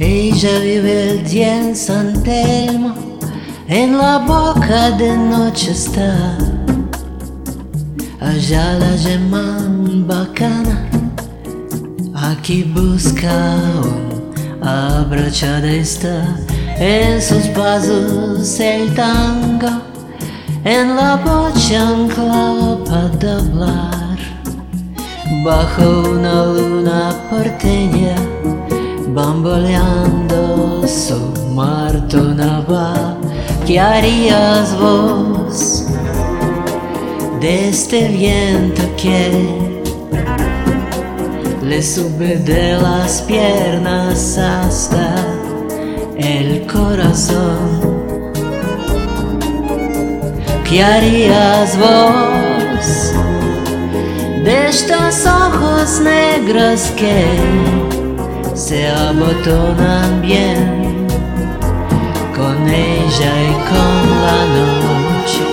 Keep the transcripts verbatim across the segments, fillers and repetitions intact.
Ella vive el día en San Telmo, en la boca de noche está. Allá la llaman bacana, aquí busca un abrochada está. En sus pasos el tango, en la bocha un clavo para doblar. Bajo una luna porteña, bamboleando su martonaba. ¿Qué harías vos de este viento que le sube de las piernas hasta el corazón? ¿Qué harías vos de estos ojos negros que se abotonan bien con ella y con la noche?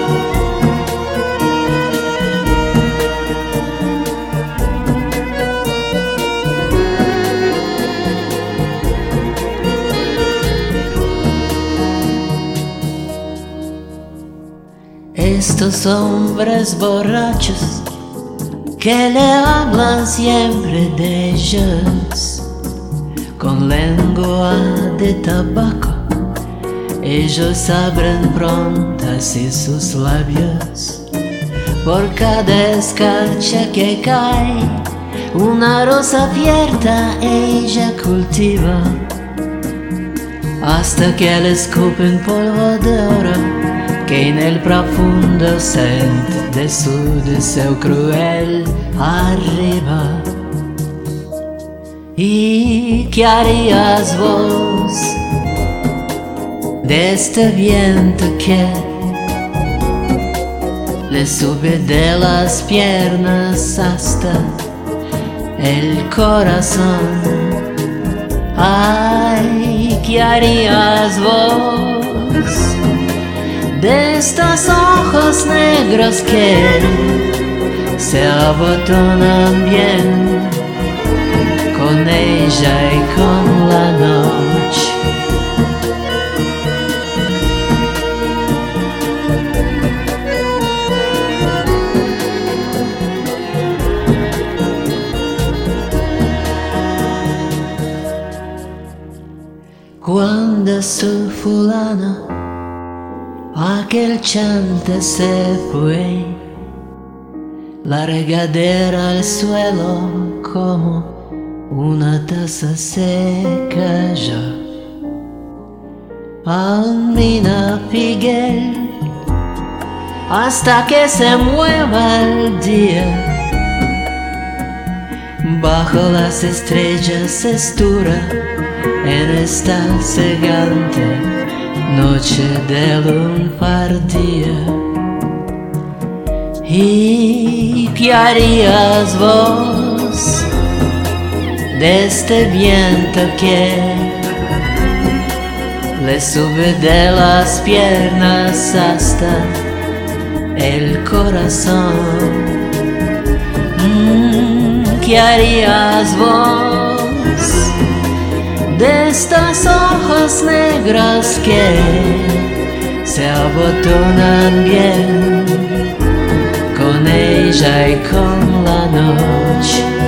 Estos hombres borrachos que le hablan siempre de ellos con lengua de tabaco, ellos abren pronto así sus labios. Por cada escarcha que cae, una rosa abierta ella cultiva, hasta que le escupen polvo de oro que en el profundo sent de su deseo cruel arriba. ¿Y qué harías vos de este viento que le sube de las piernas hasta el corazón? Ay, ¿qué harías vos de estos ojos negros que se abotonan bien con ella y con la noche? Cuando su fulano, aquel chante se fue, la regadera al suelo como una taza se cayó. Almina Figuel, hasta que se mueva el día, bajo las estrellas estura en esta cegante noche de lunfardía. ¿Y qué harías vos de este viento que le sube de las piernas hasta el corazón? Mm, ¿qué harías vos de estos ojos negros que se abotonan bien con ella y con la noche?